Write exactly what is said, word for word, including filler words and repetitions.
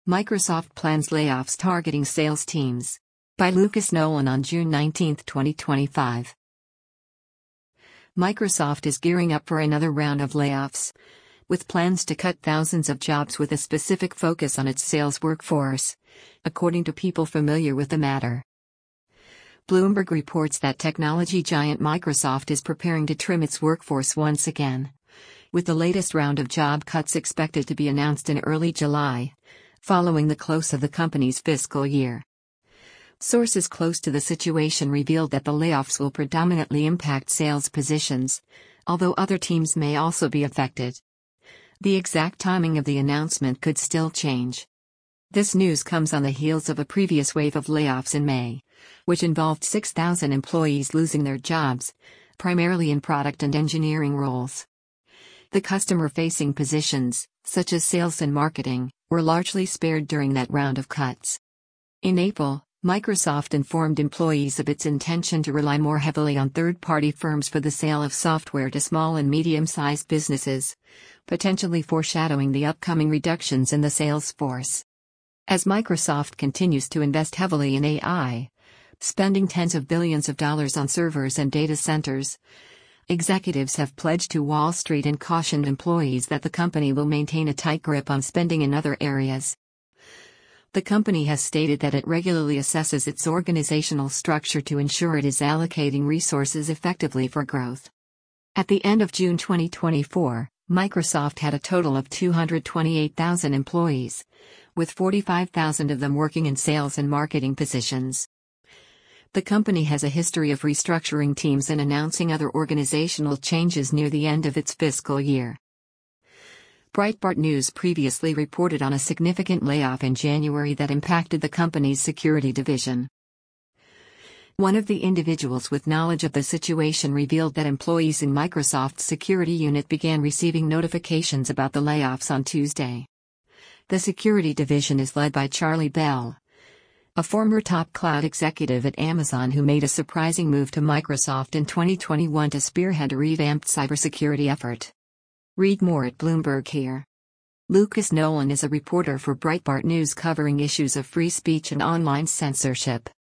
Microsoft plans layoffs targeting sales teams. By Lucas Nolan on June nineteenth, twenty twenty-five. Microsoft is gearing up for another round of layoffs, with plans to cut thousands of jobs with a specific focus on its sales workforce, according to people familiar with the matter. Bloomberg reports that technology giant Microsoft is preparing to trim its workforce once again, with the latest round of job cuts expected to be announced in early July, following the close of the company's fiscal year. Sources close to the situation revealed that the layoffs will predominantly impact sales positions, although other teams may also be affected. The exact timing of the announcement could still change. This news comes on the heels of a previous wave of layoffs in May, which involved six thousand employees losing their jobs, primarily in product and engineering roles. The customer-facing positions, such as sales and marketing, were largely spared during that round of cuts. In April, Microsoft informed employees of its intention to rely more heavily on third-party firms for the sale of software to small and medium-sized businesses, potentially foreshadowing the upcoming reductions in the sales force. As Microsoft continues to invest heavily in A I, spending tens of billions of dollars on servers and data centers, executives have pledged to Wall Street and cautioned employees that the company will maintain a tight grip on spending in other areas. The company has stated that it regularly assesses its organizational structure to ensure it is allocating resources effectively for growth. At the end of June twenty twenty-four, Microsoft had a total of two hundred twenty-eight thousand employees, with forty-five thousand of them working in sales and marketing positions. The company has a history of restructuring teams and announcing other organizational changes near the end of its fiscal year. Breitbart News previously reported on a significant layoff in January that impacted the company's security division. One of the individuals with knowledge of the situation revealed that employees in Microsoft's security unit began receiving notifications about the layoffs on Tuesday. The security division is led by Charlie Bell, a former top cloud executive at Amazon who made a surprising move to Microsoft in twenty twenty-one to spearhead a revamped cybersecurity effort. Read more at Bloomberg here. Lucas Nolan is a reporter for Breitbart News covering issues of free speech and online censorship.